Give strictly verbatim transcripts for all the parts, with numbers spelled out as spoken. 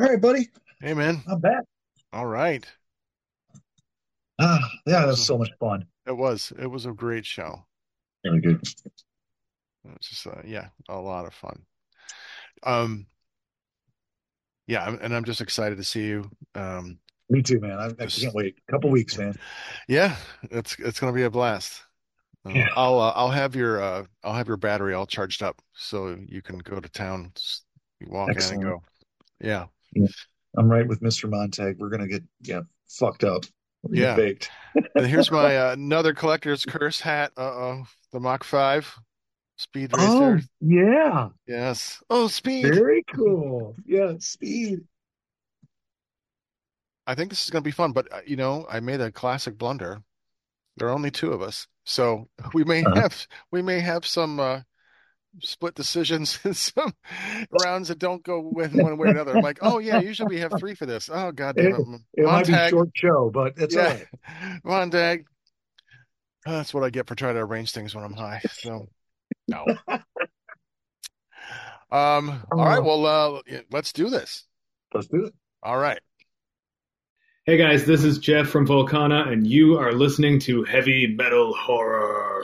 All right, buddy. Hey man. I'm back. All right. Ah, yeah, That that was was a, so much fun. it was it was a great show. Really good. It was just uh, yeah, a lot of fun. Um yeah, I'm- and I'm just excited to see you. Um Me too, man. I, I can't just wait. A couple weeks, man. yeah, it's it's going to be a blast. Uh, Yeah. I'll uh, I'll have your uh I'll have your battery all charged up so you can go to town. Just you walk in and Excellent. go. Yeah. Yeah. I'm right with mister Montag. We're gonna get yeah fucked up. We're gonna get Yeah. baked. And here's my uh, another collector's curse hat. Uh-oh. The Mach five Speed Racer. Oh, yeah. Yes. Oh, speed. Very cool. Yeah, speed. I think this is going to be fun, but uh, you know, I made a classic blunder. There are only two of us, so we may Uh, have we may have some uh, split decisions in some rounds that don't go with one way or another. I'm like, oh yeah, usually we have three for this. Oh God damn it, it, M- it might be Montag. short show, but it's all Yeah, right. Montag. Uh, That's what I get for trying to arrange things when I'm high. So no. Um. All right. Uh, Well, uh, yeah, let's do this. let's do it. All right. Hey guys, this is Jeff from Volcana, and you are listening to Heavy Metal Horror.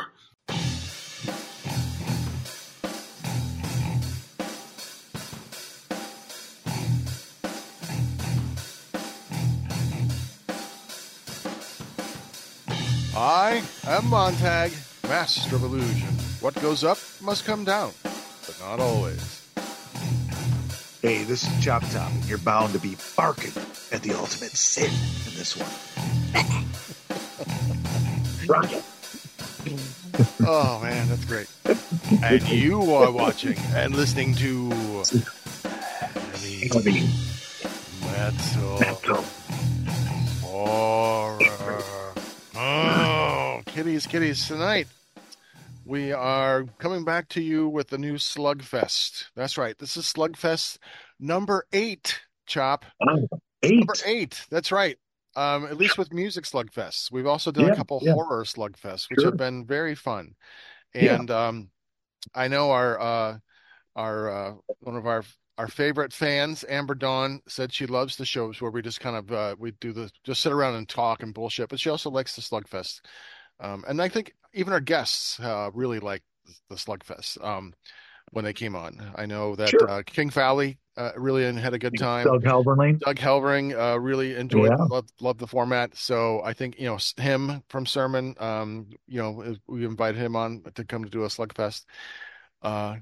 I am Montag, master of illusion. What goes up must come down, but not always. Hey, this is Chop Top, and you're bound to be barking at the ultimate sin in this one. Rocket. Oh man, that's great. And you are watching and listening to Heavy Heavy Metal metal. Horror. Oh, kitties, kitties. Tonight we are coming back to you with the new Slugfest. That's right. This is Slugfest number eight, Chop. Oh, Number eight. eight. That's right. Um, at least with music slugfests. We've also done a Yeah, couple yeah, horror slugfests, which have sure. been very fun. Yeah, And um, I know our uh, our uh, one of our our favorite fans, Amber Dawn, said she loves the shows where we just kind of uh, we do the just sit around and talk and bullshit. But she also likes the slugfest. Um, and I think even our guests uh, really like the slugfest. Um, when they came on. I know that sure. uh, King Fowley uh, really had a good time. Doug Halberlane. Doug Helvering uh, really enjoyed Yeah, loved, loved the format. So I think you know him from Sermon. Um, you know we invited him on to come to do a Slugfest. Uh,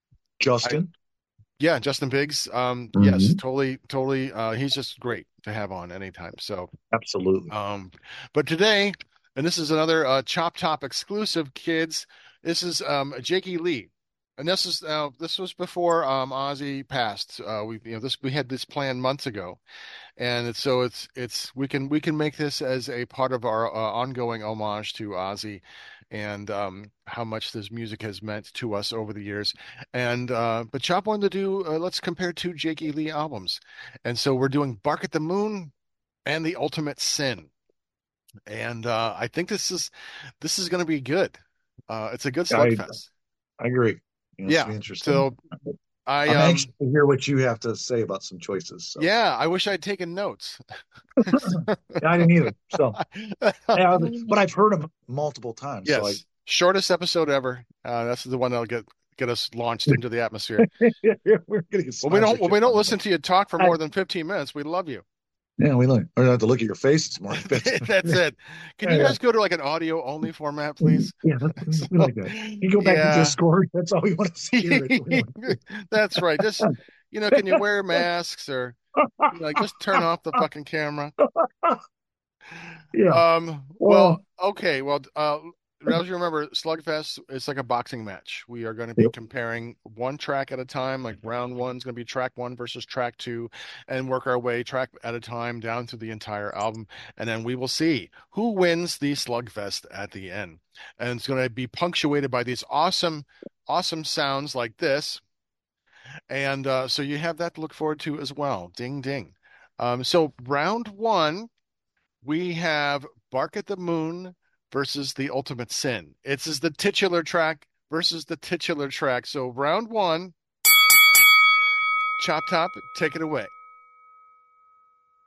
I Justin. yeah, Justin Biggs. Um, yes, Hmm. totally, totally. Uh, he's just great to have on anytime. So Absolutely. um, but today, and this is another uh, Chop Top exclusive, kids. This is um, Jakey Lee, and this is uh, this was before um, Ozzy passed. Uh, we you know this we had this plan months ago, and it's, so it's it's we can we can make this as a part of our uh, ongoing homage to Ozzy, and um, how much this music has meant to us over the years. And uh, but Chop wanted to do uh, let's compare two Jakey Lee albums, and so we're doing Bark at the Moon and The Ultimate Sin. And uh, I think this is this is going to be good. Uh, it's a good I slugfest. I agree. Yeah, it's Yeah. gonna be interesting. So I I'm anxious um to hear what you have to say about some choices. So yeah, I wish I'd taken notes. yeah, I didn't either. So yeah, but I've heard them multiple times. So I Yes, shortest episode ever. Uh, that's the one that'll get get us launched into the atmosphere. we're gonna get Well, we don't well, sponsorship we don't on listen this. to you talk for I, more than fifteen minutes. We love you. yeah, we like. Or have to look at your faces more. Fifteen. That's it. Can Yeah, you yeah, guys go to like an audio only format, please? yeah. That's, So, we like that. You go back to yeah. Discord. That's all we want to hear. It. We That's right. Just, you know, can you wear masks or you know, like just turn off the fucking camera? yeah. Um, well, Well. okay. Well, uh, as you remember, Slugfest is like a boxing match. We are going to be Yep. comparing one track at a time. Like round one's going to be track one versus track two, and work our way track at a time down through the entire album. And then we will see who wins the Slugfest at the end. And it's going to be punctuated by these awesome, awesome sounds like this. And uh, so you have that to look forward to as well. Ding, ding. Um, so round one we have Bark at the Moon versus The Ultimate Sin. It's is the titular track versus the titular track. So round one, Chop Top, take it away.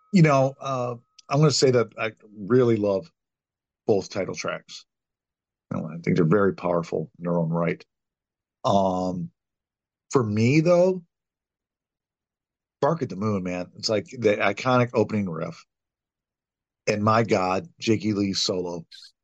You know, uh, I'm going to say that I really love both title tracks. You know, I think they're very powerful in their own right. Um, for me though, Bark at the Moon, man, it's like the iconic opening riff. And my God, Jakey Lee's solo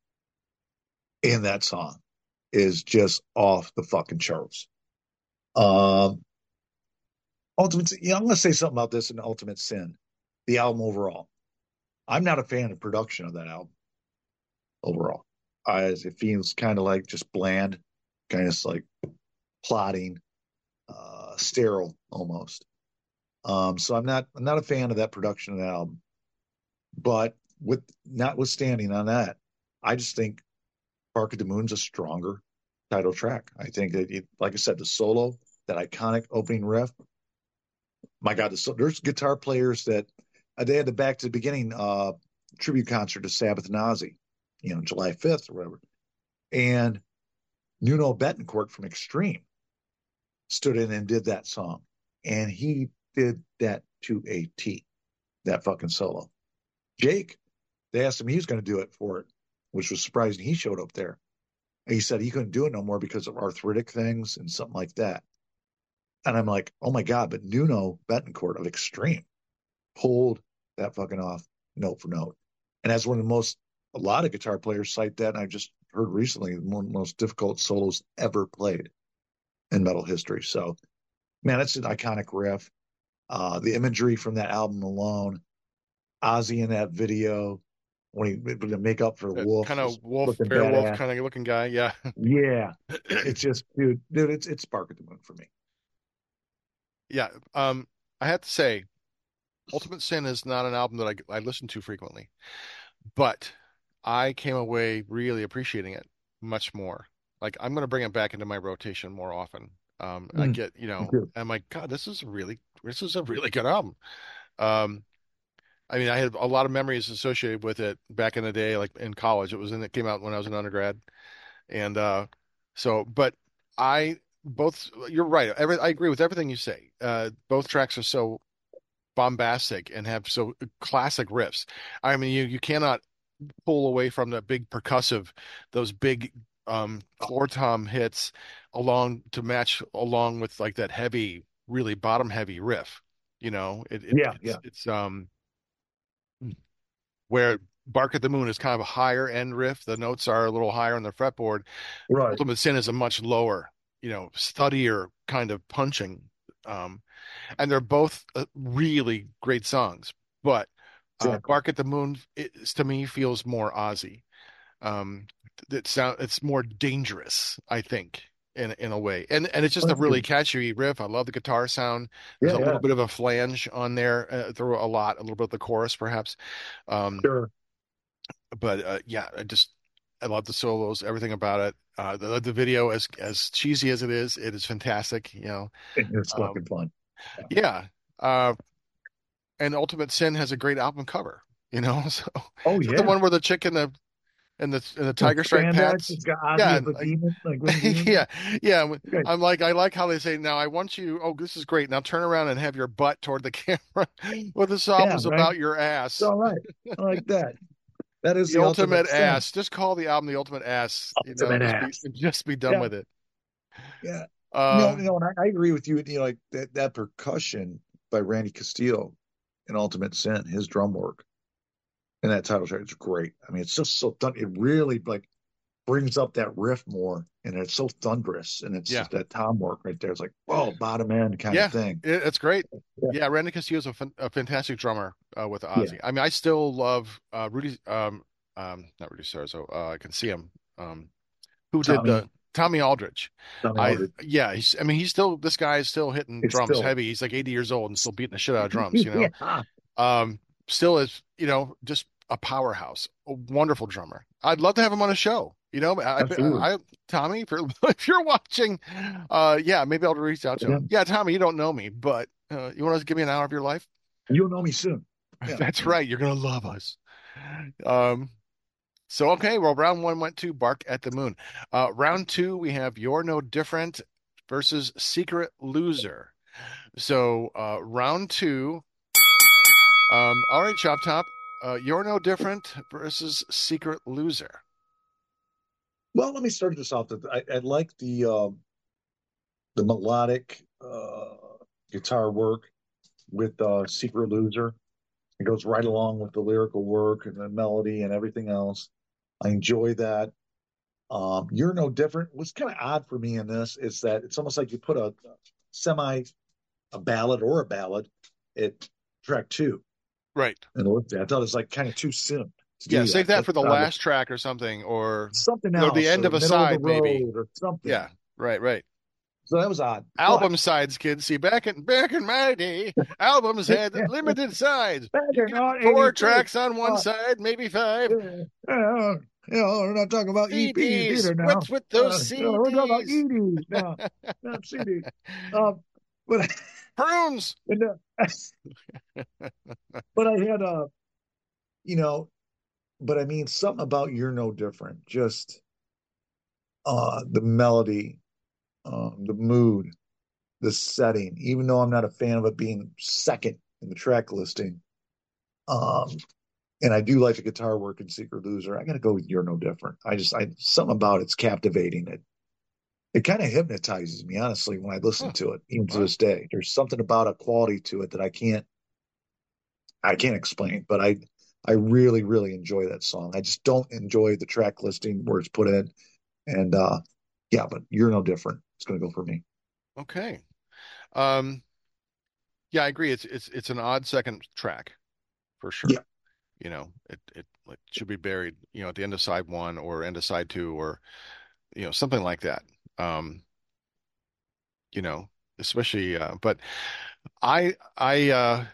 in that song is just off the fucking charts. Um, Ultimate, you know, I'm going to say something about this in Ultimate Sin, the album overall. I'm not a fan of production of that album overall. As it feels kind of like just bland, kind of like plotting, uh, sterile almost. Um, so I'm not I'm not a fan of that production of the album. But with notwithstanding on that, I just think Bark at the Moon's a stronger title track. I think that, it, like I said, the solo, that iconic opening riff. My God, the, there's guitar players that uh, they had the Back to the Beginning uh, tribute concert to Sabbath and Ozzy, you know, July fifth or whatever. And Nuno Bettencourt from Extreme stood in and did that song. And he did that to a T, that fucking solo. Jake, they asked him he was going to do it for it, which was surprising. He showed up there. And he said he couldn't do it no more because of arthritic things and something like that. And I'm like, oh my God, but Nuno Bettencourt of Extreme pulled that fucking off note for note. And that's one of the most, a lot of guitar players cite that. And I just heard recently, one of the most difficult solos ever played in metal history. So, man, it's an iconic riff. Uh, the imagery from that album alone, Ozzy in that video, when he to make up for That Wolf, kind of just wolf, looking bear wolf badass. kind of looking guy. Yeah. Yeah, it's just, dude, dude, it's it's Bark at the Moon for me. Yeah. Um, I have to say, Ultimate Sin is not an album that I, I listen to frequently, but I came away really appreciating it much more. Like I'm going to bring it back into my rotation more often. Um, I Mm, get, you me know, too. I'm like, God, this is really, this is a really good album. Um, I mean, I had a lot of memories associated with it back in the day, like in college. It was in, it came out when I was an undergrad. And uh, so, but I both, you're right. Every, I agree with everything you say. Uh, both tracks are so bombastic and have so classic riffs. I mean, you you cannot pull away from the big percussive, those big um floor tom hits along to match along with like that heavy, really bottom heavy riff. You know, it, it Yeah, it's yeah, it's um where Bark at the Moon is kind of a higher end riff. The notes are a little higher on the fretboard. right. Ultimate Sin is a much lower, you know, studdier kind of punching. Um, and they're both uh, really great songs. But uh, Exactly. Bark at the Moon is, to me feels more Ozzy. Um, it sound it's more dangerous, I think, in in a way. And and it's just a That's really good. catchy riff. I love the guitar sound. There's Yeah, a yeah, little bit of a flange on there uh, through a lot, a little bit of the chorus perhaps. Um, sure. but uh, yeah, I just I love the solos, everything about it. Uh, the the video, as as cheesy as it is, it is fantastic. You know, It- It's um, fucking fun. Yeah. yeah. Uh, and Ultimate Sin has a great album cover. You know, so Oh is that the yeah. one where the chick in the and the and the Well, tiger stripe spandex. pants? It's got Ozzy Yeah, as the like demon, like Wing Demon. yeah, yeah. Okay. I'm like, I like how they say, now I want you. Oh, this is great. Now turn around and have your butt toward the camera. Well, this Yeah, album's right. about your It's ass. all right. I like that. That is The the ultimate ultimate sin. ass. Just call the album the ultimate ass. You know, Ultimate just be ass. just be done Yeah, with it. yeah. No, Uh, no, and I, I agree with you. You know, like that that percussion by Randy Castillo in Ultimate Sin, his drum work and that title track is great. I mean, it's just so thun- it really like brings up that riff more, and it's so thunderous, and it's yeah, just that tom work right there. It's like, whoa, bottom end kind of yeah, thing. it, it's great. Yeah, Yeah, Randy Castillo's a, fan, a fantastic drummer uh, with yeah. Ozzy. I mean, I still love uh, Rudy. Um, um, not Rudy Sarzo. Uh, I can see him. Um, who did Tommy, the Tommy Aldridge? Tommy I Aldridge. yeah. He's, I mean, he's still this guy is still hitting It's drums still, heavy. He's like eighty years old and still beating the shit out of drums. You know, yeah, um, still is you know just a powerhouse, a wonderful drummer. I'd love to have him on a show. You know, I, absolutely. I, I Tommy, if you're if you're watching, uh, yeah, maybe I'll reach out to Yeah. him. Yeah, Tommy, you don't know me, but uh, you want to give me an hour of your life? You'll know me soon. Yeah, That's yeah. right. You're gonna love us. Um, so okay, well, round one went to Bark at the Moon. Uh, round two, we have You're No Different versus Secret Loser. So uh, round two, Um, all right, Chop Top. Uh, You're No Different versus Secret Loser. Well, let me start this off. I, I like the um, the melodic uh, guitar work with uh, Secret Loser. It goes right along with the lyrical work and the melody and everything else. I enjoy that. Um, You're No Different. What's kind of odd for me in this is that it's almost like you put a, a semi a ballad or a ballad at track two. Right. And I thought it was like kind of too soon to Yeah, do save that. that That's for the odd. last track or something, or Something or the else end or of a middle of the side, maybe. road or something. Yeah, right, right. So that was odd. But Album sides, kids. See, back in back in my day, albums had limited sides. back You in get four eighty-three, tracks on one uh, side, maybe five. yeah, yeah, you know, we're not talking about E Ps C Ds. either now. What's with those Uh, you know, we're talking about C Ds? E Ds now, not C Ds. Um, but Prunes. and, uh, but I had a, you know, but I mean something about You're No Different. Just uh, the melody, um, the mood, the setting. Even though I'm not a fan of it being second in the track listing, um, and I do like the guitar work in Secret Loser. I got to go with You're No Different. I just, I something about it's captivating. It it kind of hypnotizes me, honestly, when I listen Huh, to it, even to what? this day. There's something about a quality to it that I can't, I can't explain. But I, I really, really enjoy that song. I just don't enjoy the track listing where it's put in. And uh, yeah, but You're No Different. It's going to go for me. Okay. Um, yeah, I agree. It's it's it's an odd second track for Yeah, sure. You know, it it, it should be buried, you know, at the end of side one or end of side two or you know something like that. Um, you know, especially. Uh, but I I uh,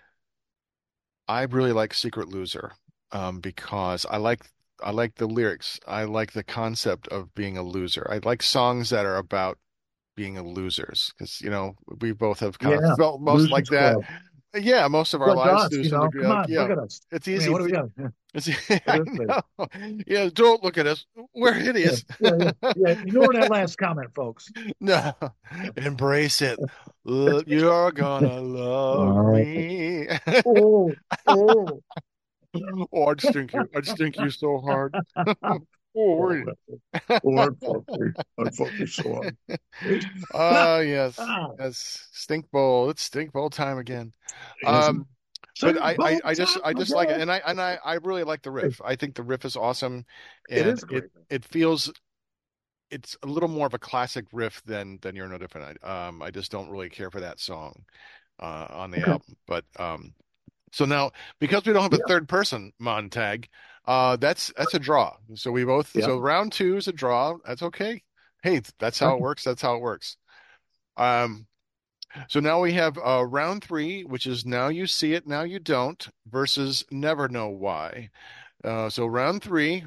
I really like Secret Loser, um, because I like I like the lyrics. I like the concept of being a loser. I like songs that are about being a losers because you know we both have kind of yeah. felt most like Losers that. Club. Yeah, most of our Like lives us, to you some know. degree. Come Like, on, look yeah, at us. it's I mean, easy. what do we got? Yeah, It's, what I is this? know. Yeah, don't look at us. We're Yeah, hideous. yeah, yeah, yeah. Ignore that last comment, folks. No, embrace it. L- You're gonna love Oh, me. oh, oh. Oh, I'd stink you. I'd stink you so hard. Oh, Oh, oh, I'd fuck you. I'd fuck you so hard. ah, yes, Ah, yes. Stink bowl. It's stink bowl time again. yes. Um, but Sing I, I, both I just, I time just like it, again. and I, and I, I really like the riff. I think the riff is awesome, It and is it, great. it feels, it's a little more of a classic riff than, than You're No Different. I, um, I just don't really care for that song, uh, on the Okay. album. But, um, so now because we don't have a Yeah. third person Montag, uh, that's that's a draw. So we both, Yeah. so round two is a draw. That's okay. Hey, that's how it works. That's how it works. Um, so now we have uh, round three, which is Now You See It, Now You Don't, versus Never Know Why. Uh, so round three.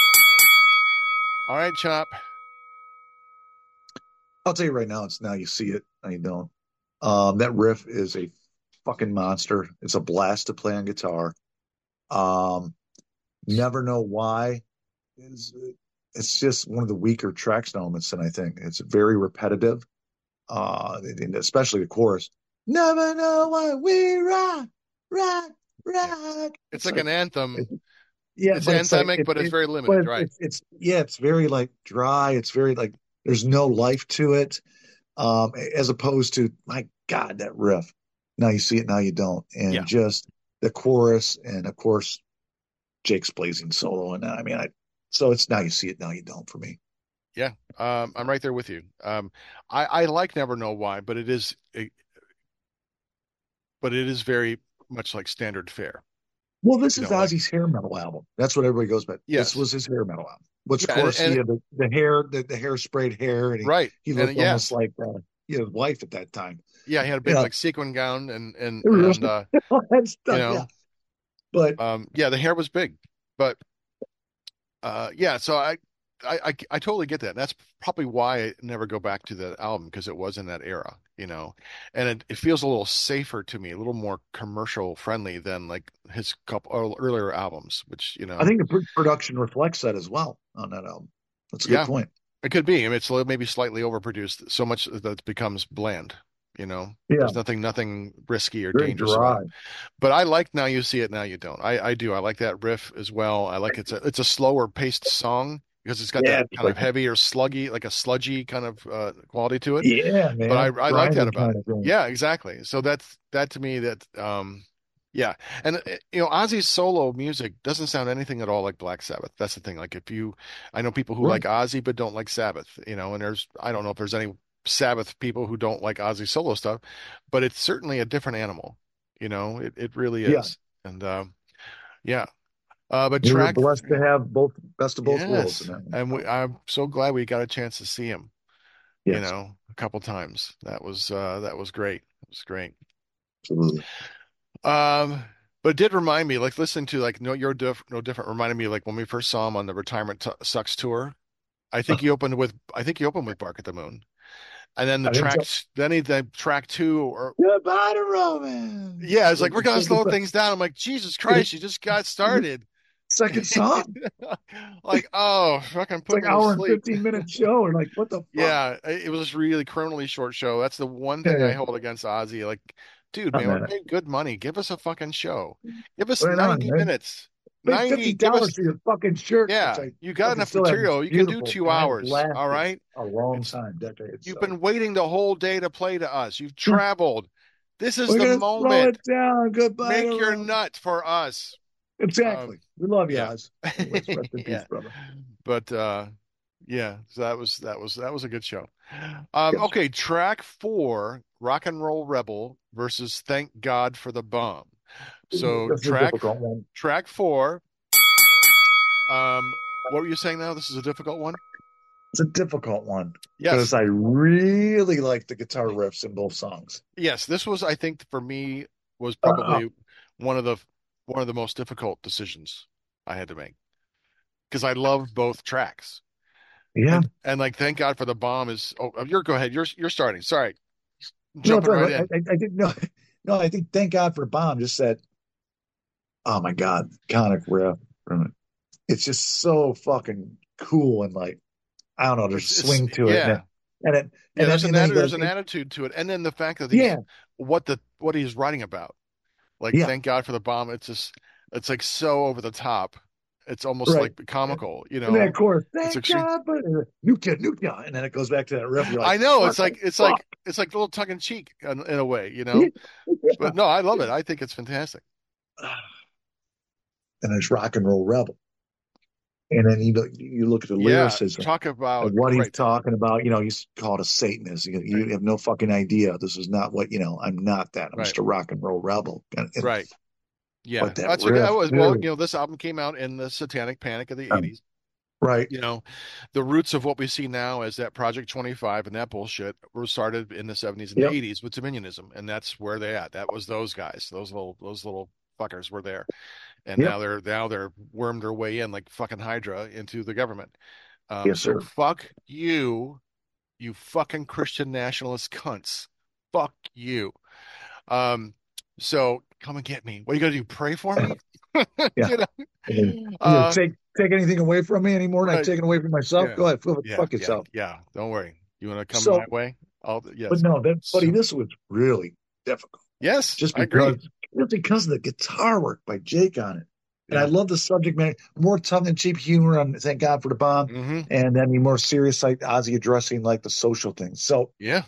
All right, Chop. I'll tell you right now, it's Now You See It, Now You Don't. Um, that riff is a fucking monster. It's a blast to play on guitar. Um, Never Know Why is it's just one of the weaker tracks elements, and I think it's very repetitive. Uh, and especially the chorus. Never know why we rock, rock, Yeah, rock. it's It's like like, an anthem. it, yeah, It's but it's like anthemic, it, but it's it, very but limited, right? it's it's yeah, it's very like dry. It's very like there's no life to it. Um, as opposed to my God, that riff. Now you see it, now you don't, Yeah, and just the chorus, and of course Jake's blazing solo, and I mean, I so it's Now You See It, Now You Don't for me. yeah. Um, I'm right there with you. Um, I, I like Never Know Why, but it is, it, but it is very much like standard fare. Well, this You is know, like Ozzy's hair metal album. That's what everybody goes by. This yes, was his hair metal album. Which, of yeah, and, course, he and had the, the hair, the, the hair sprayed hair, and he, right, he and looked almost yes, like uh, he had his wife at that time. yeah, he had a big Yeah, like sequin gown and and it was and uh, all that you stuff. Yeah, know, but um, yeah, the hair was big, but uh, yeah, so I. I, I, I totally get that. That's probably why I never go back to that album because it was in that era, you know, and it, it feels a little safer to me, a little more commercial friendly than like his couple earlier albums, which, you I know, think the pr- production reflects that as well on that album. That's a good yeah, point. it could be. I mean, it's maybe slightly overproduced, so much that it becomes bland. You know, Yeah, there's nothing nothing risky or very dangerous about it. dry. But I like Now You See It, Now You Don't. I I do. I like that riff as well. I like it's a it's a slower paced song because it's got that Yeah, it's kind like of heavier, sluggy, like a sludgy kind of uh, quality to it. yeah, But I man, I like that grinding about kind it. of thing. Yeah, exactly. So that's that to me that um yeah. And uh, you know, Ozzy's solo music doesn't sound anything at all like Black Sabbath. That's the thing. Like if you I know people who like Right. Ozzy but don't like Sabbath, you know, and there's I don't know if there's any Sabbath people who don't like Ozzy solo stuff, but it's certainly a different animal. You know, it it really Yeah, is. And um yeah. Uh but we were track blessed to have both best of both worlds in yes. that one. And we, So, I'm so glad we got a chance to see him, you yes, know, a couple times. That was uh that was great. It was great. absolutely. Um, but it did remind me, like listening to like No You're Diff No Different reminded me like when we first saw him on the Retirement T Sucks tour. I think he opened with I think he opened with Bark at the Moon, and then the I think track so. then he the track two or Goodbye to romance. yeah, it's Like like we're the gonna second, slow song- things down. I'm like Jesus Christ, you just got started. second song. Like oh, fucking It's put like me to hour and sleep. fifteen minute show, and like what the fuck? Yeah, it was just really criminally short show. That's the one thing I Yeah, hold against Ozzy. Like, dude, I'm man, we're at it. paid good money. Give us a fucking show. Give us Right on, ninety man. minutes. Pay fifty ninety, give us, dollars for your fucking shirt, which yeah, I you got fucking enough still have. It's material. You can do beautiful, two and I've hours. All lasted right. a long It's, time, decades. you've So been waiting the whole day to play to us. You've traveled. This is we're the gonna slow moment. it down. Goodbye to Make your romance. nut for us. Um, Exactly. We love you, yeah. Oz. Let's rest in peace, Yeah. brother. But uh yeah, so that was that was that was a good show. Um, Yes. okay, track four, Rock and Roll Rebel versus Thank God for the Bomb. So This is a track difficult one. track four. Um, what were you saying now? This is a difficult one? It's a difficult one because Yes. I really like the guitar riffs in both songs. Yes, this was, I think, for me, was Uh, probably one of the one of the most difficult decisions I had to make because I love both tracks. yeah. And and like Thank God for the Bomb is oh you're go ahead. You're you're starting. Sorry. No, it's Jumping all right right. in. I, I, I think no, no. I think thank God for Bomb just said, "Oh my God, iconic riff." It's just so fucking cool and like I don't know. There's a It's it's swing to it, and then yeah. and then Yeah, and then there's and an then atti- he goes, there's an attitude to it. And then the fact that he's "Yeah, what the what he's writing about. Like yeah, Thank God for the Bomb. It's just it's like so over the top. It's almost right." like comical, you And then of know. course, It's thank extreme. God for new kid, new guy, and then it goes back to that riff. You're like, I know "What it's the like it's fuck?" like it's like a little tongue in cheek in, in a way, you Yeah. know. But no, I love it. I think it's fantastic. And it's rock and roll rebel. And then you look, you look at the Yeah, lyricism talk of about what he's right, talking about. You know, he's called a Satanist. You, right, you have no fucking idea. This is not what you know. I'm not that. I'm right, just a rock and roll rebel. And, and right. Yeah, but that that's what that riff, was. Well, dude. you know, this album came out in the Satanic Panic of the Um, eighties. right? You know, the roots of what we see now as that Project twenty-five and that bullshit were started in the seventies and the Yep. eighties with Dominionism, and that's where they at. That was those guys, those little those little fuckers were there, and Yep. now they're now they're wormed their way in like fucking Hydra into the government. Um, Yes, so sir. fuck you, you fucking Christian nationalist cunts. Fuck you. Um, so come and get me. What are you gonna do? Pray for me? Yeah. You I mean, know? you know, Uh, take take anything away from me anymore than I've right. taken away from myself. Yeah. Go ahead, fuck Yeah. fuck Yeah. yourself. Yeah. Don't worry. You want to come my So, way? I'll, but yes. no, that buddy, So, this was really difficult. yes, Just I agree. because just because of the guitar work by Jake on it. And I Yeah. love the subject matter, more tongue in cheek humor on Thank God for the Bomb, Hmm. and then the more serious like Ozzy addressing like the social things. So Yeah.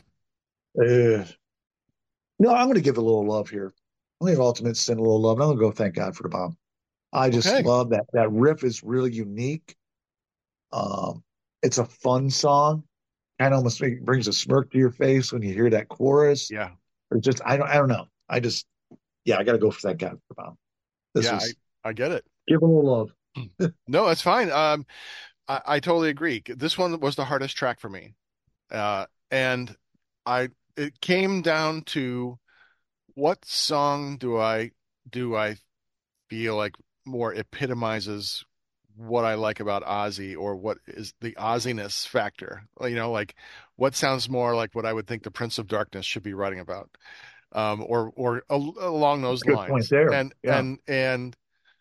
uh, no, I'm gonna give it a little love here. I'm gonna give Ultimate Sin a little love. I'm gonna go Thank God for the Bomb. I just Okay. love that. That riff is really unique. Um, it's a fun song. Kind of almost make, brings a smirk to your face when you hear that chorus. Yeah. Or just I don't I don't know. I just yeah, I gotta go for Thank God for the Bomb. This Yeah. I, was I get it. give a little love. No, that's fine. Um, I, I totally agree. This one was the hardest track for me. Uh, and I, it came down to what song do I, do I feel like more epitomizes what I like about Ozzy or what is the Ozziness factor? Well, You know, like what sounds more like what I would think the Prince of Darkness should be writing about, um, or or al along those Good point lines. there. And Yeah. and and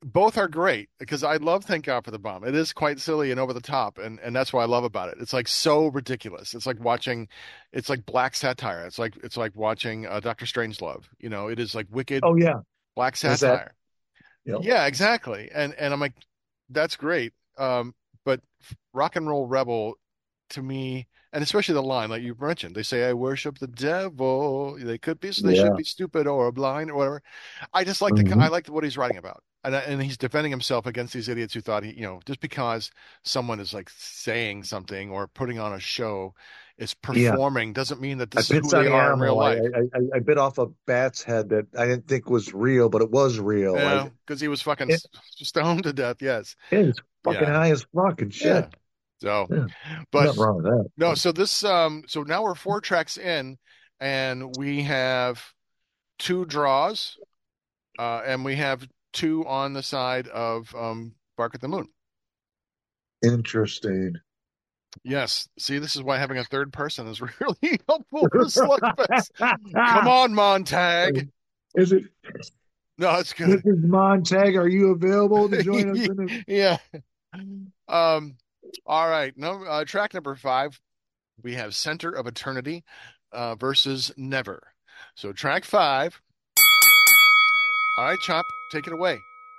both are great because I love Thank God for the Bomb. It is quite silly and over the top, and and that's what I love about it. It's like so ridiculous. It's like watching, it's like black satire. It's like it's like watching uh, Doctor Strangelove. You know, it is like wicked Oh yeah, black is that satire. you know? Yeah, exactly. And and I'm like, that's great. Um, but Rock and Roll Rebel to me, and especially the line like you mentioned, they say I worship the devil. They could be, they should Yeah. be stupid or blind or whatever. I just like the, I Mhm. like what he's writing about, and and he's defending himself against these idiots who thought he, you know, just because someone is like saying something or putting on a show, is Yeah. performing doesn't mean that I this is bit who they Sonny are in real Animal. I, life. I I I bit off a bat's head that I didn't think was real, but it was real. Yeah, Like because he was fucking it, s- stoned to death. Yes. it is fucking Yeah. high as fuck and Yeah. shit. So, Yeah, but nothing wrong with that. no, But so this um so now we're four tracks in and we have two draws uh and we have two on the side of um Bark at the Moon. interesting. Yes. See, this is why having a third person is really helpful for Slugfest. Come on, Montag. Is it No, it's good. missus Montag? Are you available to join us in this? Yeah. Um all right. No, uh, track number five, we have Center of Eternity uh versus Never. So track five. All right, Chop, take it away.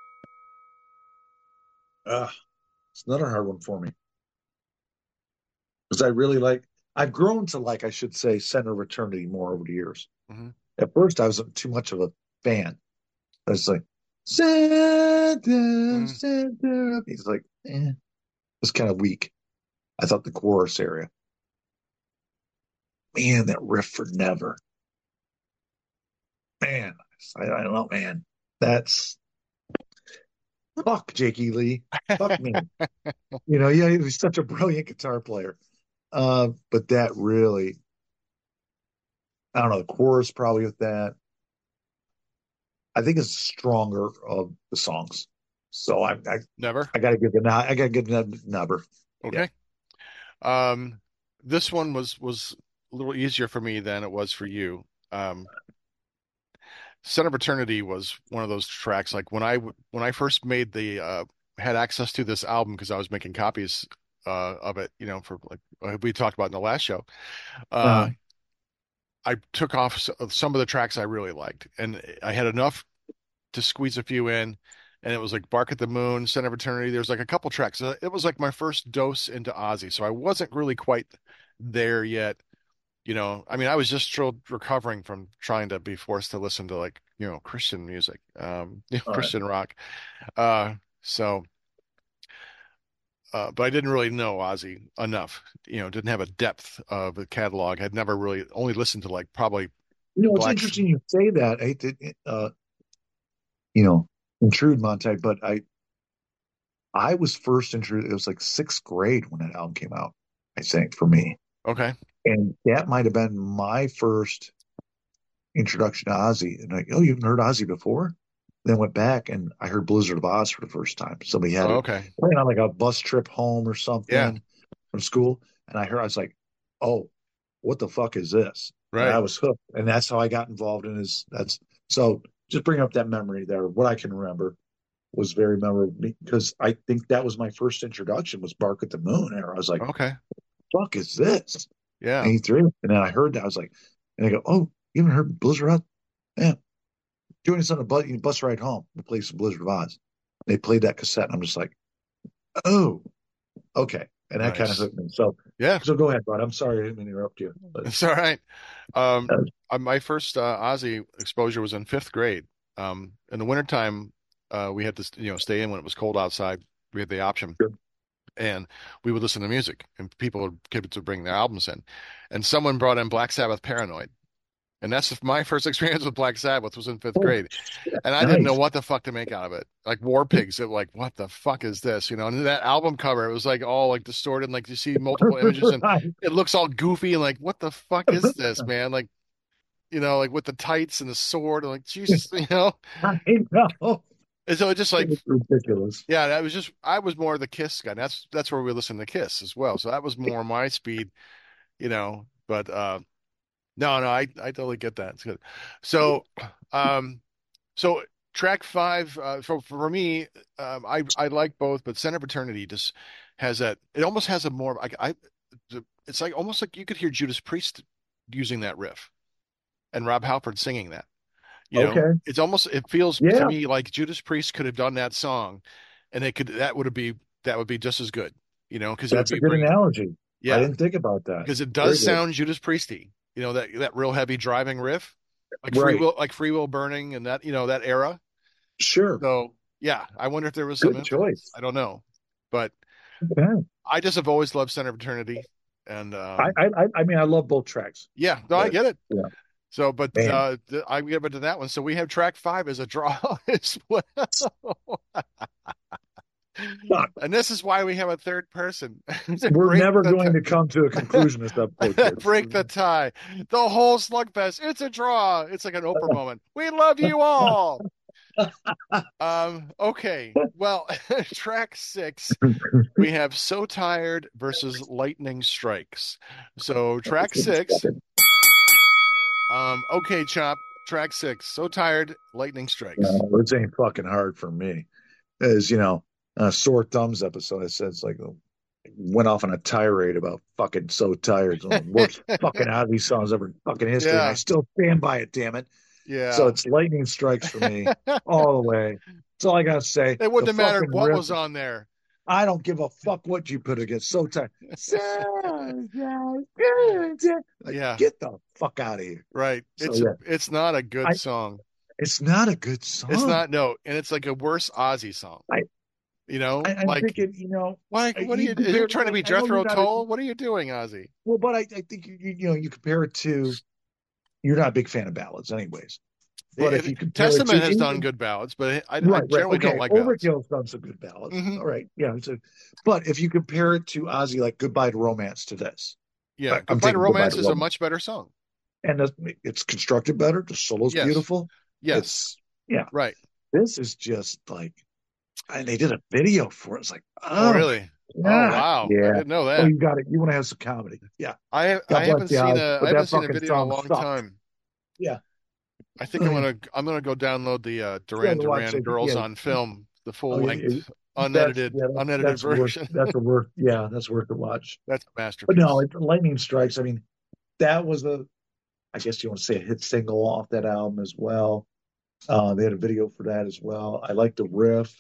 Uh, it's another hard one for me because I really like. I've grown to like, I should say, Center of Eternity more over the years. Hmm. At first, I wasn't too much of a fan. I was like, Center, Mm. Center. He's like, eh. It was kind of weak. I thought the chorus area, man, that riff for Never, man, I, I don't know, man. That's fuck Jakey Lee. Fuck me. You know, yeah, he's such a brilliant guitar player. Uh, but that really, I don't know, the chorus probably with that. I think it's stronger of the songs. So I I, Never. I gotta give the I gotta give the number. Yeah. Okay. Um, this one was was a little easier for me than it was for you. Um, Son of Eternity was one of those tracks. Like when I when I first made the uh, had access to this album because I was making copies uh, of it, you know, for like uh, we talked about in the last show. Uh, Uh, I took off s- some of the tracks I really liked, and I had enough to squeeze a few in. And it was like Bark at the Moon, Son of Eternity. There's like a couple tracks. Uh, It was like my first dose into Ozzy, so I wasn't really quite there yet. You know, I mean, I was just still recovering from trying to be forced to listen to like, you know, Christian music, um, you know, all right. Christian rock. Uh, so, uh, but I didn't really know Ozzy enough. You know, didn't have a depth of a catalog. I'd never really only listened to like probably You know, it's Black. interesting you say that. I hate to, uh, you know, intrude Monte, but I I was first introduced. It was like sixth grade when that album came out. I think for me, Okay. and that might have been my first introduction to Ozzy. And like, oh, you haven't heard Ozzy before? Then went back and I heard Blizzard of Oz for the first time. Somebody had Oh, it okay. playing on like a bus trip home or Yeah. something from school. And I heard, I was like, oh, what the fuck is this? And Right. I was hooked. And that's how I got involved in his, that's so just bring up that memory there. What I can remember was very memorable because I think that was my first introduction was Bark at the Moon. And I was like, Okay. fuck is this? Yeah. eighty-three. And then I heard that. I was like, and I go, oh, you haven't heard Blizzard of Oz? Yeah. Join us on a bus, bus ride home. We played some Blizzard of Oz. They played that cassette, and I'm just like, oh, okay. And that kind of Nice. hooked me. So, Yeah. so go ahead, bud. I'm sorry I didn't mean to interrupt you. But It's all right. Um, uh, uh, my first uh, Ozzy exposure was in fifth grade. Um, in the wintertime, uh, we had to, you know, stay in when it was cold outside. We had the option, sure. and we would listen to music, and people would kids would bring their albums in, and someone brought in Black Sabbath Paranoid, and that's my first experience with Black Sabbath was in fifth Oh, grade, shit. and I didn't know Nice. what the fuck to make out of it. Like War Pigs, it like what the fuck is this, you know? And that album cover, it was like all like distorted, and, like you see multiple images, and Right. it looks all goofy, and like what the fuck is this, man? Like you know, like with the tights and the sword, and like Jesus, you know. I know. And so it just like It's ridiculous. yeah, that was just I was more the Kiss guy. That's that's where we listen to Kiss as well. So that was more my speed, you know. But uh no, no, I I totally get that. It's good. So um so track five, uh, for for me, um, I I like both, but Center of Eternity just has that. It almost has a more like I. It's like almost like you could hear Judas Priest using that riff and Rob Halford singing that. You know, Okay. it's almost it feels to Yeah. me like Judas Priest could have done that song, and it could that would be that would be just as good. You know, because it would That's a be good bringing analogy. I yeah, didn't think about that. because it Very does good. sound Judas Priesty. You know that that real heavy driving riff, like Free Right. Will, like Free Will Burning, and that you know that era. Sure. So yeah, I wonder if there was some Good influence. choice. I don't know, but Okay. I just have always loved Center of Eternity, and I, um, I I mean I love both tracks, yeah, no, I but get it. yeah, So, but man. uh, th- I give it to that one. So we have track five as a draw as well. Fuck. And this is why we have a third person to We're break never the going to t- come to a conclusion this episode, kids. break the tie. The whole slugfest. It's a draw. It's like an Oprah moment. We love you all. Um, okay. Well, track six, we have So Tired versus Lightning Strikes. So track six. Um, okay, Chop. Track six. So Tired, Lightning Strikes. No, this ain't fucking hard for me. As you know, a sore thumbs episode, I said it's like went off on a tirade about fucking So Tired. It's one of the worst fucking Ozzy songs ever in fucking history, and I Yeah. still stand by it, damn it. Yeah. So it's lightning strikes for me all the way. That's all I gotta say. It wouldn't The have mattered fucking what riff- was on there. I don't give a fuck what you put against So Tired. Like, Yeah. get the fuck out of here. Right. So, It's yeah. a, it's not a good I- song. It's not a good song. It's not no, and it's like a worse Ozzy song. I- you know, I, I'm like thinking, you know, like what are you you? Is compare you it- trying to be I know Jethro you're not a- Tull? What are you doing, Ozzy? well, but I, I think you, you know you compare it to. You're not a big fan of ballads, anyways. But It- if you compare Testament it to, has done good ballads, but I, I right, right, generally okay, don't like ballads. Overkill's done some good ballads. Mhm. All right, yeah. So, but if you compare it to Ozzy, like "Goodbye to Romance" to this, Yeah, I'm Goodbye to thinking Romance Goodbye to is a Romance. much better song. and it's, it's constructed better. The solo's Yes. beautiful. Yes, It's yeah. right. This is just like, and they did a video for it. It's like, Oh, oh, really? yeah, Oh, wow. I yeah. didn't know Oh, that. you got it. You want to have some comedy? Yeah. I God I bless haven't you, seen Oz, a but I haven't that seen a fucking video in a song long sucked. time. Yeah. I think I'm gonna I'm gonna go download the uh, Duran to watch Duran it, Girls yeah. on Film, the full Oh, yeah, length, yeah. unedited, That's, yeah, unedited that's worth, version. that's a worth. Yeah, that's worth to watch. That's a But masterpiece. no, it, Lightning Strikes. I mean, that was a, I guess you want to say a hit single off that album as well. Uh, they had a video for that as well. I like the riff.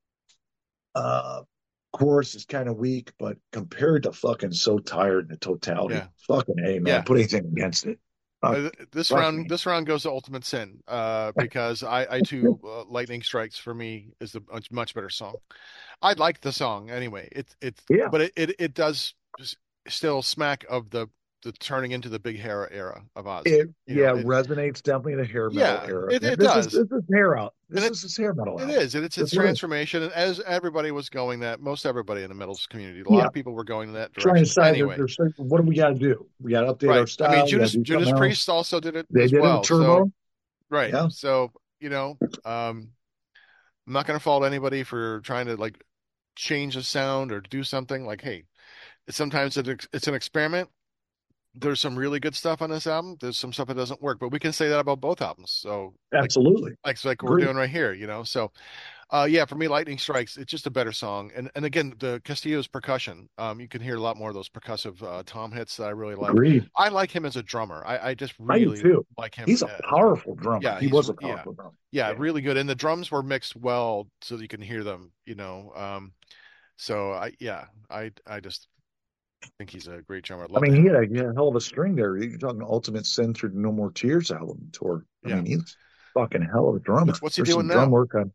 Uh, chorus is kind of weak, but compared to fucking So Tired in the totality, Yeah. fucking A, man. Yeah. Put anything against it. Uh, this trust round me. this round goes to Ultimate Sin uh, because I I too uh, Lightning Strikes for me is a much, much better song. I like the song anyway. It's it's Yeah. but it, it it does s- still smack of the the turning into the big hair era of Ozzy. It, You know, yeah, it- resonates definitely the hair metal Yeah, era. it- it this does. Is, this is hair out. This And it- is his hair metal It album. is, and it's its That's what it is. transformation. And as everybody was going that, most everybody in the metals community, a lot Yeah. of people were going in that Trying to direction. decide Anyway, they're, they're, what do we got to do? We got to update our right. style. I mean, we Judas gotta do Judas something else. Priest also did it They as did well. it with Turbo. So right. Yeah. So you know, um, I'm not going to fault anybody for trying to like change the sound or do something. Like, hey, it's sometimes it's it's an experiment. There's some really good stuff on this album. There's some stuff that doesn't work, but we can say that about both albums. So like, Absolutely. like like we're Agreed. doing right here, you know. So, uh, yeah, for me, Lightning Strikes, it's just a better song. And and again, the Castillo's percussion, um, you can hear a lot more of those percussive uh, tom hits that I really like. Agreed. I like him as a drummer. I, I just I do really too. like him. He's a as- powerful drummer. Yeah, he he's- was a yeah. powerful drummer. yeah, Yeah. really good. And the drums were mixed well so that you can hear them, you know. Um, so I yeah, I I just think he's a great drummer. I Love mean, him. he had a, he had a hell of a string there. You're talking Ultimate Sin through the No More Tears album tour. I Yeah. mean, he's fucking hell of a drummer. What's- what's he There's some doing drum now? work on.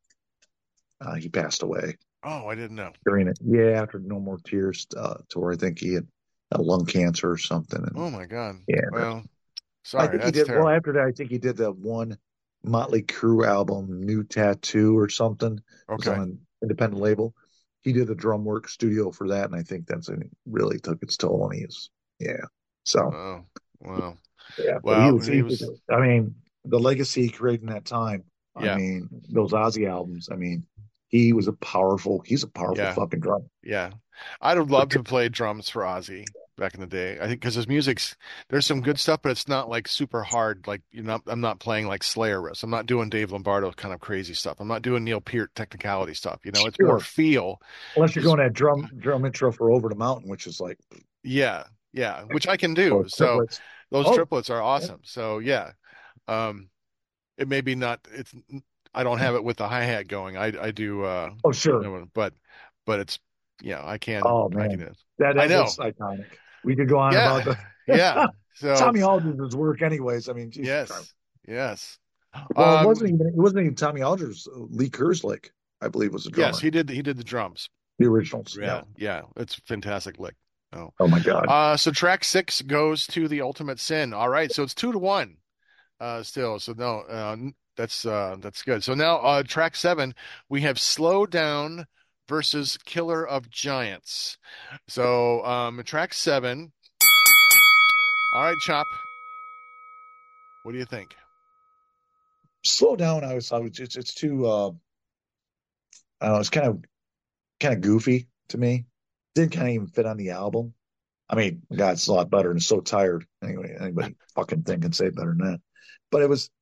Uh, he passed away Oh, I didn't know. during it. Yeah, after No More Tears uh, tour, I think he had uh, lung cancer or something. And Oh my God. Yeah. Well, I sorry, think he that's did. terrible. Well, after that, I think he did that one Motley Crue album, New Tattoo or something. It was Okay. on an independent label. He did the drum work studio for that, and I think that's it really took its toll on his. Yeah. So Oh, wow. yeah, but Well, he was, he he was- was. I mean, the legacy he created in that time. Yeah. I mean, those Ozzy albums. I mean, he was a powerful. He's a powerful Yeah. fucking drummer. Yeah. I'd have loved to play drums for Ozzy, back in the day. I think because his music's there's some good stuff, but it's not like super hard. Like you're not, I'm not playing like Slayer riffs. I'm not doing Dave Lombardo kind of crazy stuff. I'm not doing Neil Peart technicality stuff. You know, it's more Sure. feel. Unless you're It's going that drum drum intro for Over the Mountain, which is like yeah, yeah, which I can or do. So triplets. those Oh, triplets are yeah. awesome. So yeah, um, it may be not. It's I don't have it with the hi hat going. I I do. Uh, Oh, you sure. know, but but it's yeah. I can Oh I can man, do it. that, I that know. that's iconic. We could go on about Yeah, the yeah. So Tommy Aldridge's work, anyways. I mean, Jesus Christ. yes, yes. Well, it wasn't Um, even it wasn't even Tommy Aldridge. Lee Kerslake, I believe, was the yes, drummer. he did. He did the drums. The originals. Yeah. Yeah, yeah. It's a fantastic lick. Oh, Oh my God. uh, so track six goes to the Ultimate Sin. All right, so it's two to one. Uh, still. So no, uh, that's uh, that's good. So now, uh, track seven, we have Slow Down versus Killer of Giants. So, um, track seven. All right, Chop. What do you think? Slow down. I was. I was. It's. It's too. Uh, I don't know. It's kind of kind of goofy to me. Didn't kind of even fit on the album. I mean, God, it's a lot better and so tired. Anyway, anybody fucking think can say it better than that. But it was.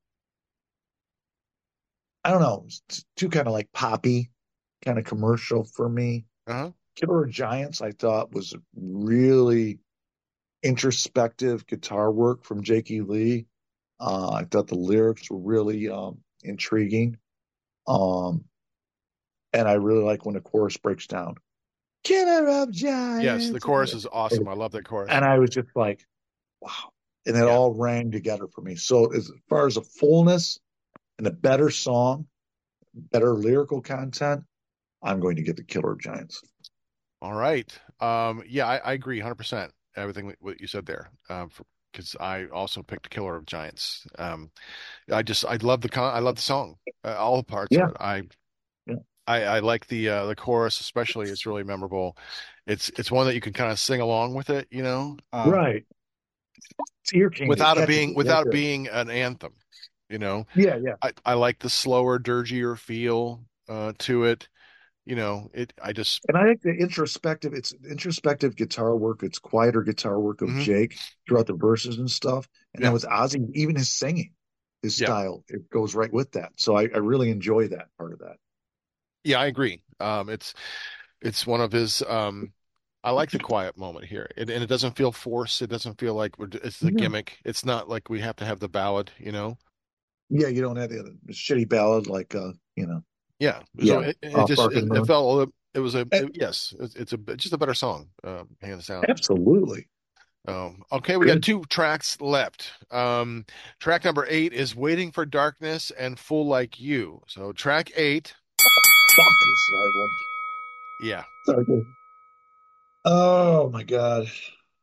I don't know. It was too kind of like poppy, kind of commercial for me. Uh-huh. Killer of Giants, I thought was really introspective guitar work from Jakey Lee. Uh, I thought the lyrics were really um, intriguing. Um, and I really like when the chorus breaks down. Killer of Yes, the Giants. chorus is awesome. I love that chorus. And I was just like, wow. And it Yeah. all rang together for me. So as far as a fullness and a better song, better lyrical content, I'm going to get the Killer of Giants. All right. Um, yeah, I, I agree one hundred percent everything what you said there. Um, because I also picked Killer of Giants. Um, I just I love the con I love the song, uh, all the parts Yeah. of it. I Yeah. I, I like the uh, the chorus especially. It's really memorable. It's it's one that you can kind of sing along with it, you know, um, Right. It's ear changing. without it Catchy. being without it being an anthem, you know. Yeah, yeah. I, I like the slower, dirgier feel uh, to it. You know, it. I just And I think the introspective, it's introspective guitar work, it's quieter guitar work of mhm. Jake throughout the verses and stuff. And Yeah. then with Ozzy, even his singing, his Yeah. style, it goes right with that. So I, I really enjoy that part of that. Yeah, I agree. Um, it's it's one of his. Um, I like the quiet moment here, it, and it doesn't feel forced. It doesn't feel like we're, it's the Yeah. gimmick. It's not like we have to have the ballad, you know. Yeah, you don't have the, the shitty ballad like, uh, you know, Yeah. So yeah, it, it off just Bark it, of the it Moon. felt a little, it was a A- it- yes. It's, it's a just a better song, um, hands down. Absolutely. Um, okay, we got Good. two tracks left. Um, track number eight is "Waiting for Darkness" and "Fool Like You." So track eight, Fuck, this is a hard one. yeah, Sorry. Dude. Oh my God. yeah.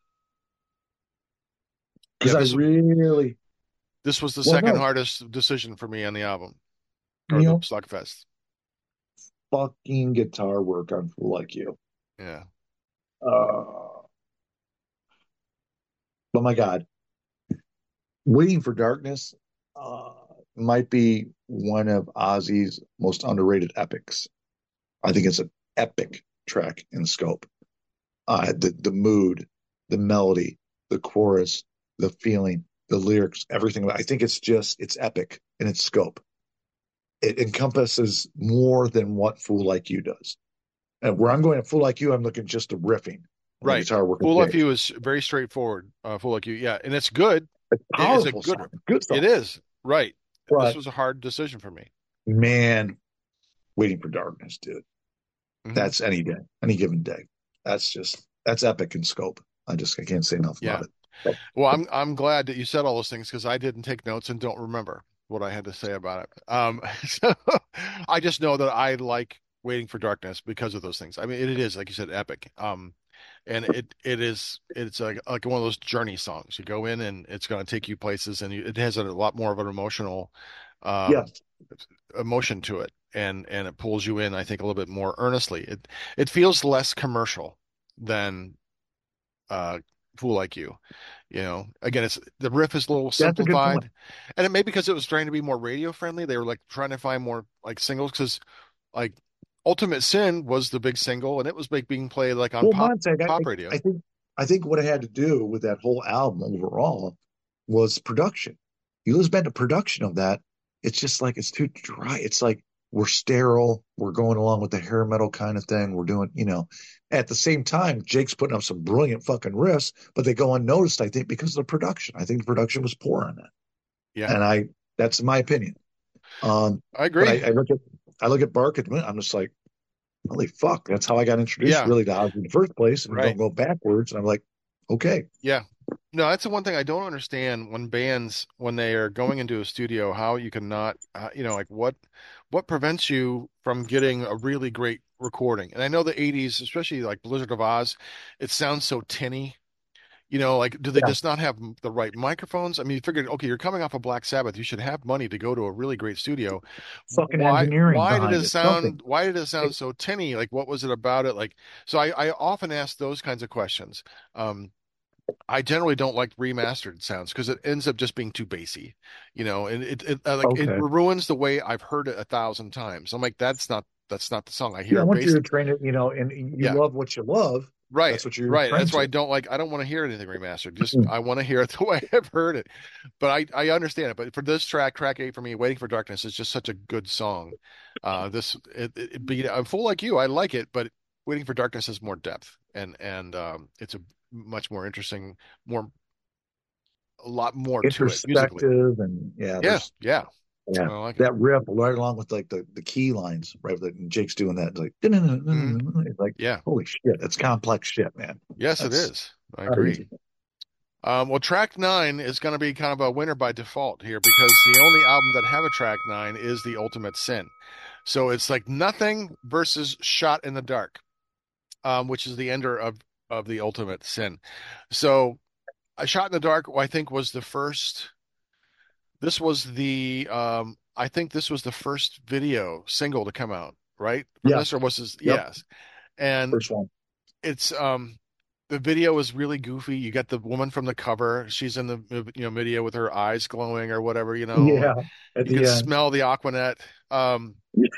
Because I This really, this was the well, second no, hardest decision for me on the album or the Neil, Slugfest. fucking guitar work on Fool Like You. Yeah. Uh, oh my God. Waiting for Darkness uh, might be one of Ozzy's most underrated epics. I think it's an epic track in scope. Uh, the the mood, the melody, the chorus, the feeling, the lyrics, everything. I think it's just it's epic in its scope. It encompasses more than what Fool Like You does. And where I'm going at Fool Like You, I'm looking just at riffing on the Right. guitar work. Fool of Like Dave. You is very straightforward. Uh, Fool Like You, yeah, and it's good. It's It is a powerful good. song, good song. It is right. This But was a hard decision for me. man, Waiting for Darkness, dude. Mhm. That's any day, any given day. That's just that's epic in scope. I just I can't say enough Yeah. about it. So, Well, I'm I'm glad that you said all those things because I didn't take notes and don't remember what I had to say about it. Um, so I just know that I like Waiting for Darkness because of those things. I mean, it, it is like you said, epic. Um, and it it is it's like like one of those journey songs. You go in and it's going to take you places, and you, it has a lot more of an emotional yeah, um emotion to it, and and it pulls you in. I think a little bit more earnestly. It it feels less commercial than uh Fool Like You. You know, again, it's the riff is a little that's a good point. simplified, and it may be because it was trying to be more radio friendly. They were like trying to find more like singles because like Ultimate Sin was the big single, and it was like being played like on Well, pop Montag, I, pop I radio. I think I think what it had to do with that whole album overall was production. You listen back to production of that, it's just like it's too dry. It's like we're sterile. We're going along with the hair metal kind of thing. We're doing, you know, at the same time, Jake's putting up some brilliant fucking riffs, but they go unnoticed, I think, because of the production. I think the production was poor on that. Yeah. And I, that's my opinion. Um, I agree. But I, I look at, I look at Bark at the minute, I'm just like, holy fuck, that's how I got introduced Yeah. really to Ozzy in the first place. And Right. don't go backwards. And I'm like, okay. Yeah. No, that's the one thing I don't understand when bands, when they are going into a studio, how you cannot, uh, you know, like what, what prevents you from getting a really great recording? And I know the eighties, especially like Blizzard of Oz, it sounds so tinny. You know, like, do they Yeah. just not have the right microphones? I mean, you figured, okay, you're coming off of Black Sabbath. You should have money to go to a really great studio. Fucking Why, engineering why did behind it it, sound, something. why did it sound so tinny? Like, what was it about it? Like, so I, I often ask those kinds of questions. Um, I generally don't like remastered sounds because it ends up just being too bassy, you know, and it, it uh, like it Okay. ruins the way I've heard it a thousand times. I'm like, that's not, that's not the song I Yeah, hear. I want Bass. you to train it, you know, and you Yeah. love what you love. Right, That's what you're right. trained That's why I to. don't like. I don't want to hear anything remastered. Just Mm. I want to hear it the way I've heard it. But I I understand it. But for this track, track eight for me, "Waiting for Darkness" is just such a good song. Uh, this it, it, it be I'm full like you. I like it, but "Waiting for Darkness" has more depth and and um, it's a much more interesting, more a lot more to it musically. Introspective and yeah, Yeah, there's yeah. yeah I like it. that riff right along with like the the key lines, right? Like, and Jake's doing that like it's like Yeah. holy shit, that's complex shit, man. Yes, it That's is. I not agree. easy. Um, well, track nine is going to be kind of a winner by default here because the only album that have a track nine is The Ultimate Sin. So it's like Nothing versus Shot in the Dark, um, which is the ender of of The Ultimate Sin. So a Shot in the Dark, I think, was the first. This was the um, I think this was the first video single to come out, right? From Yeah. this, or was this? Yep. Yes. And First one. it's um the video is really goofy. You got the woman from the cover. She's in the you know video with her eyes glowing or whatever, you know. Yeah. At You the can end. smell the Aquanet. Um,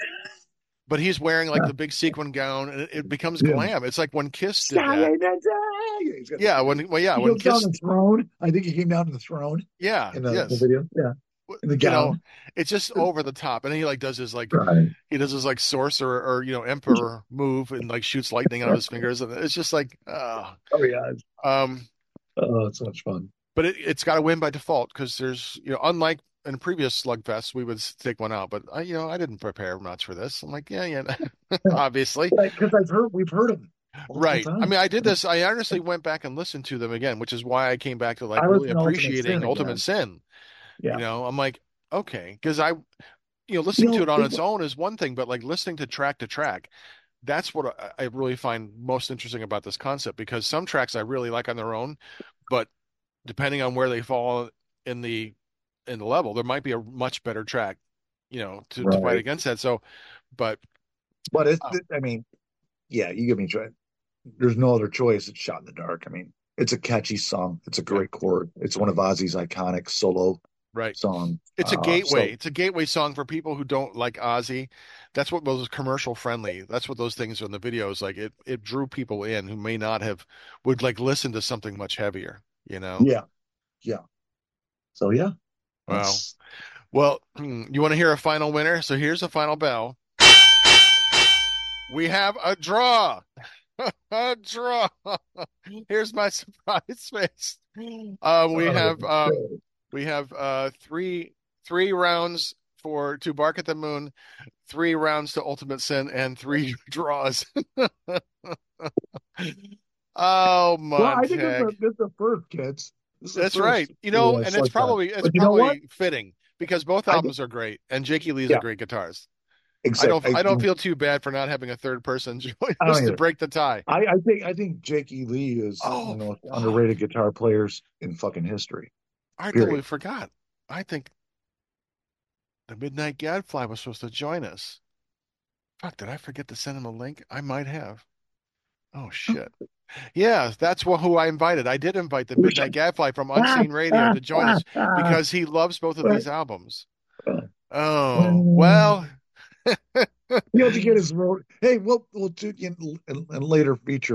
but he's wearing like the big sequin gown, and it, it becomes Yeah. glam. It's like when Kiss did that. He's got Yeah, the- when well, yeah, he when goes down Kiss, the throne. I think he came down to the throne yeah, in the, the yes, video. Yeah. In the you know, gown. it's just over the top, and then he like does his like Right. he does his like sorcerer or you know emperor move and like shoots lightning out of his fingers, and it's just like, uh, Oh yeah. um. Oh, it's so much fun. But it, it's got to win by default because there's, you know, unlike in previous Slugfests, we would take one out. But I, you know, I didn't prepare much for this. I'm like, yeah, yeah, obviously, Because I've heard we've heard them. right. I mean, I did this. I honestly went back and listened to them again, which is why I came back to like I really listened to Ultimate appreciating Sin Ultimate again. Sin. Yeah. You know, I'm like, okay, because I, you know, listening You know, to it on it- its own is one thing, but like listening to track to track, that's what I, I really find most interesting about this concept because some tracks I really like on their own, but depending on where they fall in the in the level, there might be a much better track, you know, to, to fight Right. against that. So, but But it's, uh, I mean, yeah, you give me a try. There's no other choice. It's Shot in the Dark. I mean, it's a catchy song. It's a great chord. It's one of Ozzy's iconic solo right, songs. it's a Uh, gateway. so- It's a gateway song for people who don't like Ozzy. That's what was commercial friendly. That's what those things in the videos like. It it drew people in who may not have would like listen to something much heavier. You know. yeah, yeah. So yeah. Wow. That's- Well, you want to hear a final winner? So here's a final bell. We have a draw. A draw. Here's my surprise face. Um, we have um, we have uh, three three rounds for to Bark at the Moon, three rounds to Ultimate Sin, and three draws. Oh my Well, I think this is, heck. the, this is the first, kids. This is the That's first right. You know, for, uh, and it's Slugfest. probably it's But you know what? probably fitting because both I think- albums are great, and Jakey Lee's Yeah. a great guitarist. I Exactly. don't I don't feel too bad for not having a third person join I us don't to either. break the tie. I, I think I think Jake E. Lee is Oh, one of the most fuck. underrated guitar players in fucking history. I Period. totally forgot. I think the Midnight Gadfly was supposed to join us. Fuck, did I forget to send him a link? I might have. Oh shit. Yeah, that's what, who I invited. I did invite the Midnight Gadfly from Unseen Radio to join us because he loves both of these albums. Oh, well, You have to get his road. Hey, we'll we'll do in, in, in later feature. We'll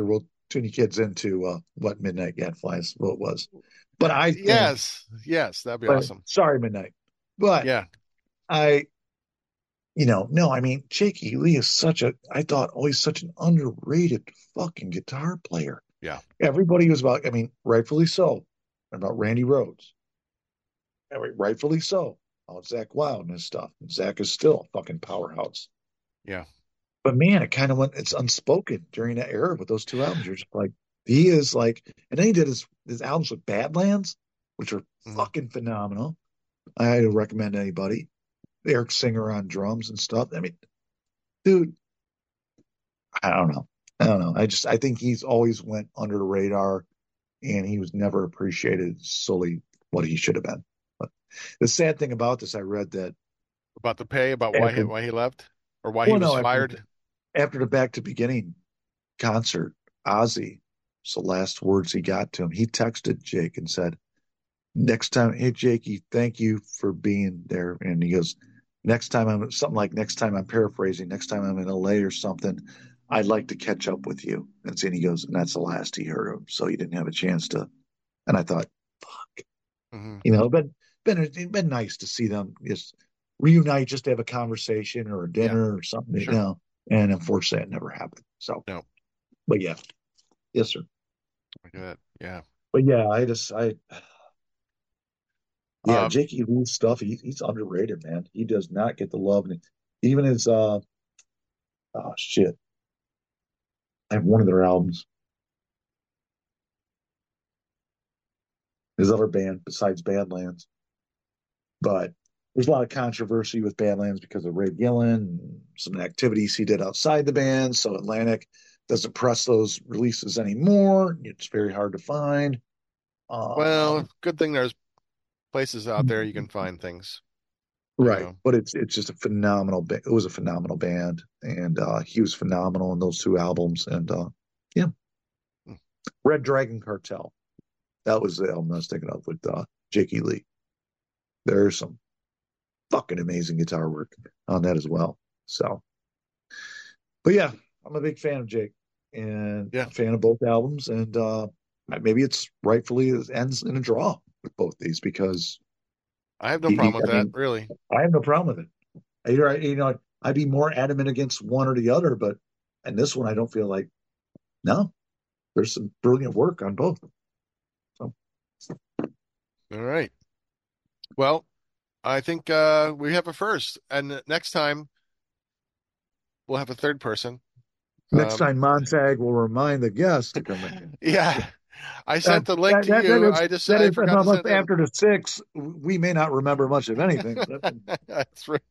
tune you kids into uh, what Midnight Gadflies what it was. But I think, yes, yes, that'd be but, awesome. sorry, Midnight. But Yeah. I, you know, no, I mean, Jakey Lee is such a, I thought, always such an underrated fucking guitar player. Yeah. Everybody was about, I mean, rightfully so, about Randy Rhoads. Rightfully so. About Zakk Wylde and his stuff. And Zakk is still a fucking powerhouse. Yeah. But man, it kind of went, it's unspoken during that era with those two albums. You're just like, he is like, and then he did his, his albums with Badlands, which are mm-hmm. fucking phenomenal. I recommend anybody. Eric Singer on drums and stuff. I mean, dude, I don't know. I don't know. I just, I think he's always went under the radar and he was never appreciated solely what he should have been. But the sad thing about this, I read that. About the pay, about why he, why he left or why well, he was no, fired? After, after the Back to Beginning concert, Ozzy, it's the last words he got to him. He texted Jake and said, next time, hey, Jakey, thank you for being there. And he goes, next time I'm something like next time I'm paraphrasing, next time I'm in L A or something, I'd like to catch up with you. And then he goes, and that's the last he heard of him. So he didn't have a chance to. And I thought, fuck, mm-hmm. you know, but been it'd been nice to see them just reunite, just to have a conversation or a dinner yeah. or something, sure. you know. And unfortunately, it never happened. So, no, but yeah, yes, sir. Good, yeah. But yeah, I just I. Yeah, um, Jakey Lee's stuff, he, he's underrated, man. He does not get the love. And even his, uh, oh, shit. I have one of their albums. His other band, besides Badlands. But there's a lot of controversy with Badlands because of Ray Gillen and some activities he did outside the band. So Atlantic doesn't press those releases anymore. It's very hard to find. Um, well, good thing there's places out there you can find things, right? Know. But it's it's just a phenomenal. Ba- it was a phenomenal band, and uh, he was phenomenal in those two albums. And uh, yeah, hmm. Red Dragon Cartel, that was the album I was thinking of with uh, Jakey Lee. There's some fucking amazing guitar work on that as well. So, but yeah, I'm a big fan of Jake, and yeah. a fan of both albums. And uh, maybe it's rightfully it ends in a draw with both these because I have no he, problem with I that. Mean, really, I have no problem with it. Either, you know, I'd be more adamant against one or the other, but and this one I don't feel like. No, there's some brilliant work on both. So, all right. Well, I think uh, we have a first, and next time we'll have a third person. Next um, time, Montag will remind the guest to come in. Yeah. I sent the link that, to that, you. That is, I just that I is, forgot to send after the six, we may not remember much of anything. That's right.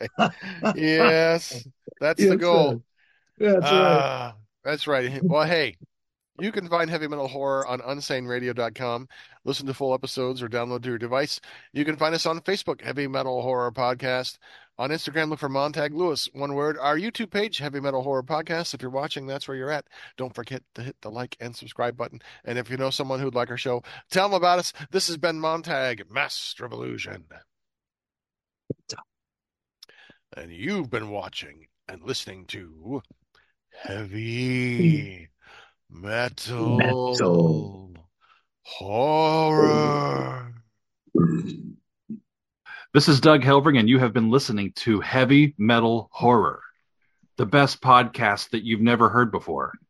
Yes, that's yes, the goal. Yeah, that's uh, right. That's right. Well, hey, you can find Heavy Metal Horror on unsane radio dot com. Listen to full episodes or download to your device. You can find us on Facebook, Heavy Metal Horror Podcast. On Instagram, look for Montag Lewis, one word. Our YouTube page, Heavy Metal Horror Podcast. If you're watching, that's where you're at. Don't forget to hit the like and subscribe button. And if you know someone who'd like our show, tell them about us. This has been Montag, Master of Illusion. And you've been watching and listening to Heavy Metal, Metal. Horror. This is Doug Helvering, and you have been listening to Heavy Metal Horror, the best podcast that you've never heard before.